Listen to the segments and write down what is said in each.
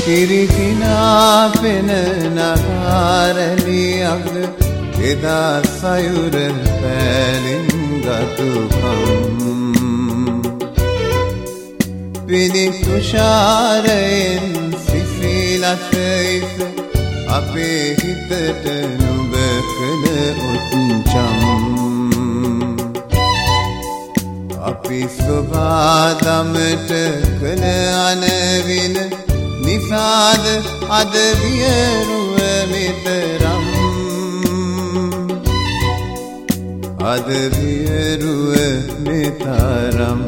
කිරිකිනා පෙන නගාරලියග එදා සයුර පැලින් ගතුකම් පිදි තුෂාරයෙන් සිසිලස ඉස අපේ හිතට නුඹ කළ උච්චම් අපි සොබාදමට කළ අනවින නිසාද අද වියරුව මෙතරම් අද වියරුව මෙතරම්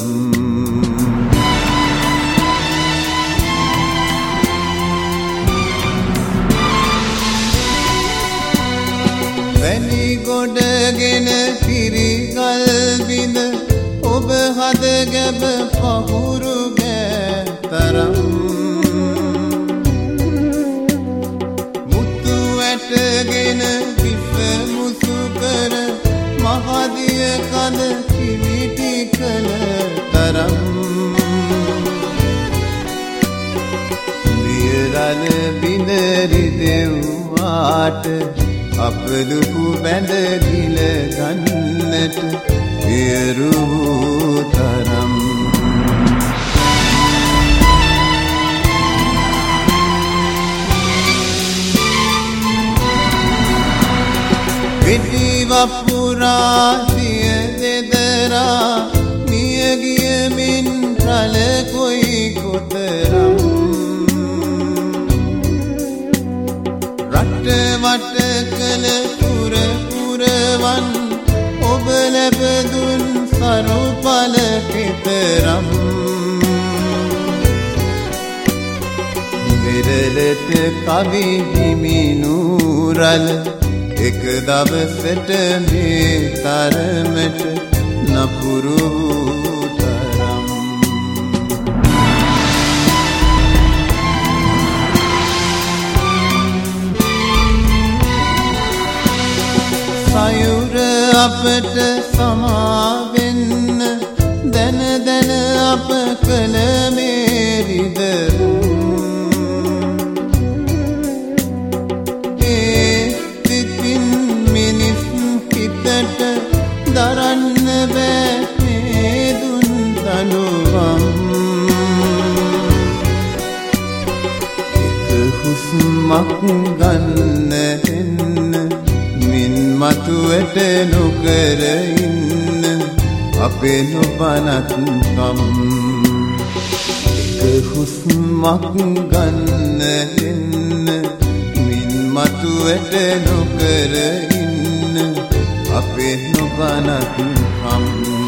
වැනි ගොඩගෙන පිරිගල් බිඳ ඔබ හද ගැබ පහුරු ගෑතරම් මුතු ඇටගෙන පිස මුසු කර මහදිය කඳ කිලිටි කළ තරම් විරල බිඳරි දෙව්වාට අපලුකු බැඳගිල ගන්නට වියරු තරම් පිටි වපුරා සිය දෙදරා මියගිය මින් රළ කොයි කොතරම් රට වට කළ පුර පුරවන් ඔබ ලැබදුන් සරුපල කෙතරම් විරලට කවි හිමිනූරල එක දවසට මේ තරමට නපුරු තරම් සයුර අපට සමාවෙන්න දැන දැන අප කළ මේරිදරුම් දරන්න බෑ මේ දුන් තනුවම් එක හුස්මක් ගන්න එන්න මින් මතුවට නොකර ඉන්න අපේ නොබනත්කම් එක හුස්මක් ගන්න එන්න මින් මතුවට නොකර ඉන්න අපේ නොබනත්කම්